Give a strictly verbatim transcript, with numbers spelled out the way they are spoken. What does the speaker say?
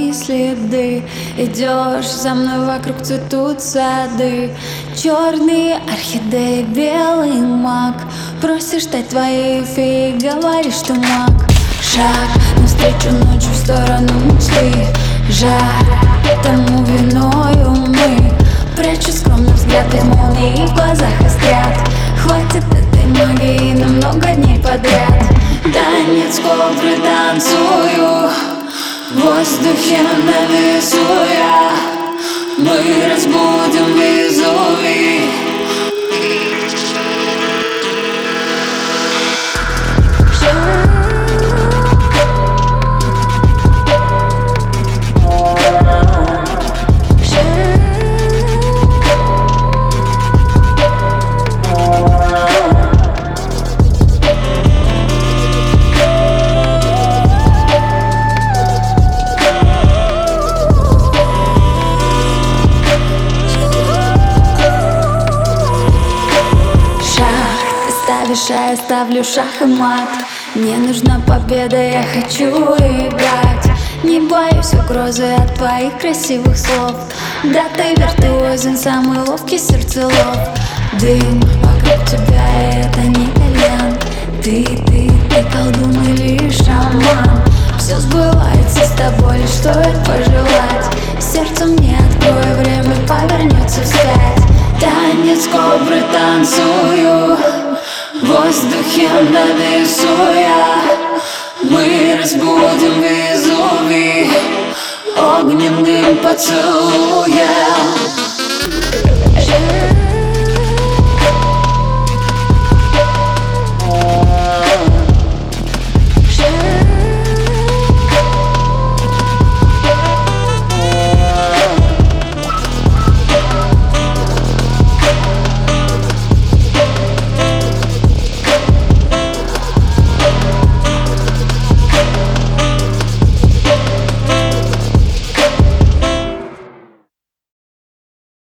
мои следы. Идешь за мной, вокруг цветут сады, черные орхидеи, белый мак. Просишь стать твоей феей, говоришь, что маг. Шаг навстречу ночью в сторону мечты. Жар, тому виною мы. Прячу скромный взгляд, ведь молнии в глазах искрят. Хватит этой магии на много дней подряд. Танец ковры танцую, в воздухе на весу я. Мы разбудим Везувий. А я ставлю шах и мат. Мне нужна победа, я хочу играть. Не боюсь угрозы от твоих красивых слов. Да ты виртуозен, самый ловкий сердцелов. Дым вокруг тебя, и это не кальян. Ты, ты, ты колдун или шаман. Все сбывается с тобой, лишь стоит пожелать. Сердце мне открой, время повернется вспять. Танец кобры танцую, в воздухе на весу я. Мы разбудим Везувий огненным поцелуем.